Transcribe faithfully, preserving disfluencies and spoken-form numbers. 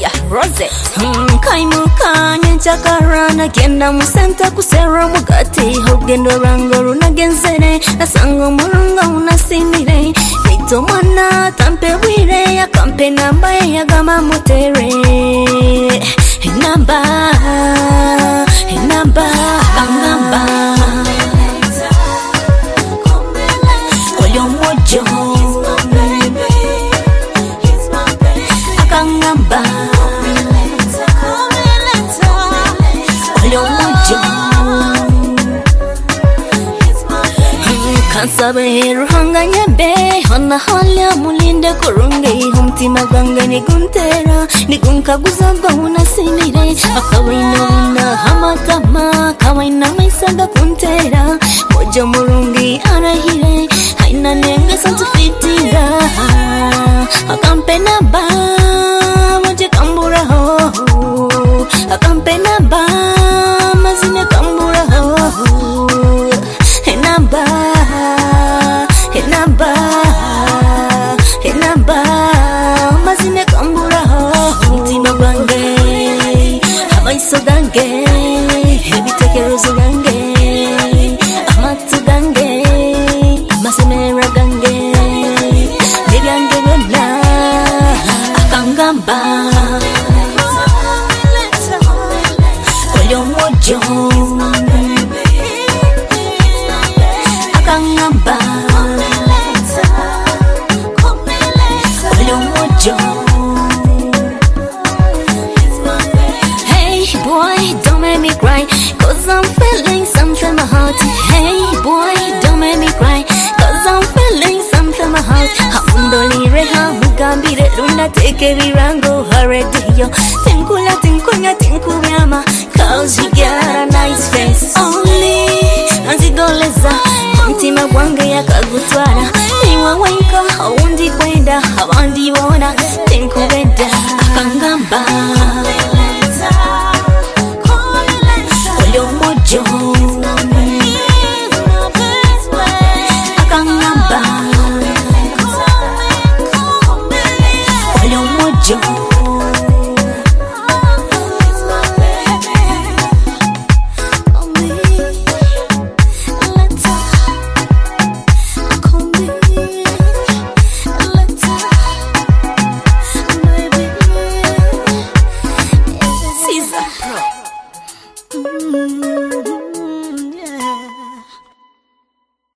Rosette mm, Kaimuka nyenchakarana Genda musenta kusera mugati Hogendo rango runagenzere Nasango murunga unasimire Vito mwana tampe wire Ya kampe namba ya gama mutere Namba Namba Namba Kolyo mojo Akangamba Kolyo mojo Kansabe ruhanga nyebe Hana halya mulinde kurunge Humtima ganga ni guntera Ni gunkaguza gahuna simire Akawaina wina hamatama Kawaina maisaga kuntera Mojo murungi arahire Haina nenga santu fitinga Akampe naba Moje kambura ho Akampe naba Mazine kambura ho Naba Naba Naba Mazine kambura ho Mtima gwange Hamaiso gange Ebitekerezo gange Amatu gange Masemera gange Nebyange wena Akangamba Kolyo mojo Akangamba Kolyo mojo Hey boy, don't make me cry Cause I'm feeling something in my heart Hey boy, don't make me cry Cause I'm feeling something in my heart Haundoli reha mugambire Runa teke virango haredio Tenkula